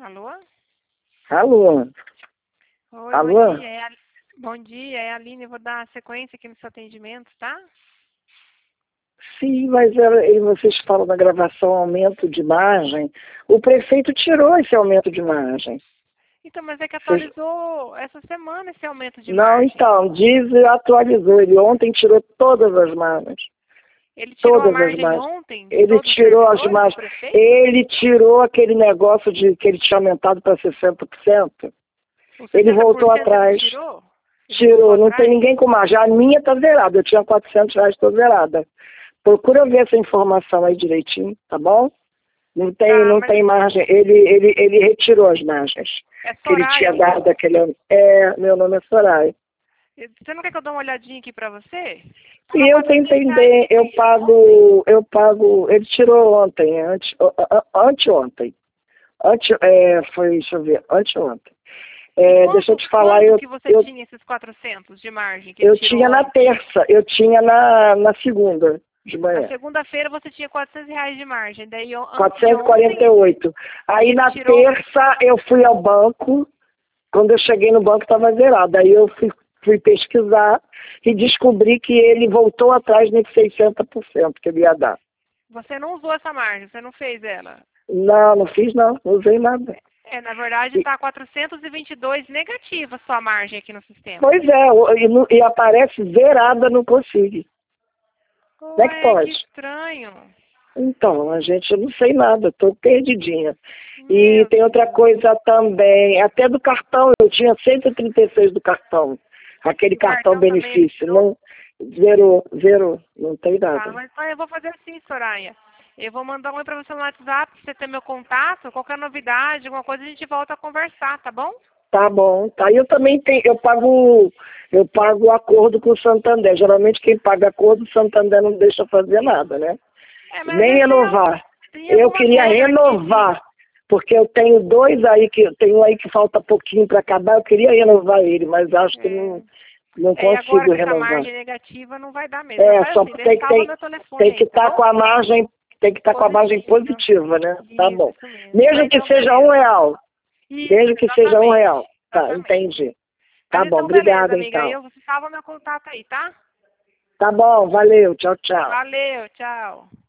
Alô? Alô? Oi, Alô? bom dia. Bom dia, é a Aline. Eu vou dar sequência aqui no seu atendimento, tá? Sim, mas vocês falam na gravação aumento de margem. O prefeito tirou esse aumento de margem. Então, mas é que Vocês... atualizou essa semana esse aumento de Não, margem. então, diz e atualizou. Ele ontem tirou todas as margens. Ele tirou a Todas as margem margens. ontem de Ele todos os tirou as servidores do margens. prefeito? Ele tirou aquele negócio de que ele tinha aumentado para 60%. Os Ele 60% voltou ele atrás. tirou? Ele voltou Tirou, não tem atrás? ninguém com margem. A minha tá zerada, eu tinha R$ 400, tô zerada. Procura ver essa informação aí direitinho, tá bom? Não tem, Tá, não mas tem margem. Ele retirou as margens é que ele tinha Soraya, dado então. aquele. Meu nome é Soraya. Você não quer que eu dê uma olhadinha aqui pra você? E Tava eu tenho R$ 400 entender, eu pago, ele tirou ontem, anteontem. Foi, deixa eu ver, anteontem. Deixa eu te falar, Quando que você tinha esses 400 de margem que ele eu tirou tinha na ontem? terça, eu tinha na segunda de Na manhã. segunda-feira você tinha R$ 400 de margem. Daí antes de ontem 448. Aí ele na tirou. terça eu fui ao banco, quando eu cheguei no banco estava zerado. Aí eu fui pesquisar e descobri que ele voltou atrás nesses 60% que ele ia dar. Você não usou essa margem, você não fez ela. Não fiz não usei nada. Na verdade está 422 negativa a sua margem aqui no sistema. Pois é, e aparece zerada, não consigo. Como é que Ué, que pode? estranho. Então, eu não sei nada, estou perdidinha. E Meu tem outra Deus. coisa também, até do cartão, eu tinha 136 do cartão, aquele O cartão cartão também ele benefício, tirou? não, zerou, não tem Tá, nada. mas então eu vou fazer assim, Soraya. Eu vou mandar um oi pra você no WhatsApp, pra você ter meu contato, qualquer novidade, alguma coisa, a gente volta a conversar, tá bom? Tá bom, tá. Eu também tenho, eu pago acordo com o Santander. Geralmente quem paga acordo, o Santander não deixa fazer nada, né? Mas às Nem vezes renovar. tem Eu algumas queria regras aqui de... renovar, porque eu tenho dois aí que tem um aí que falta pouquinho para acabar. Eu queria renovar ele, mas acho que não E agora consigo com essa renovar. margem negativa não vai dar mesmo. Mas faz Só assim, salva tem, meu telefone tem que aí, tá estar bom? com a margem, tem que estar com a margem Positiva. positiva, né? Tá bom. Isso mesmo. Mesmo Mas que então, seja beleza. R$ 1. Isso, Mesmo que seja R$ 1. exatamente. Tá, Exatamente. entendi. Tá Mas bom, então, beleza, obrigada amiga. então. Você salva meu contato aí, tá? Tá bom, valeu, tchau, tchau. Valeu, tchau.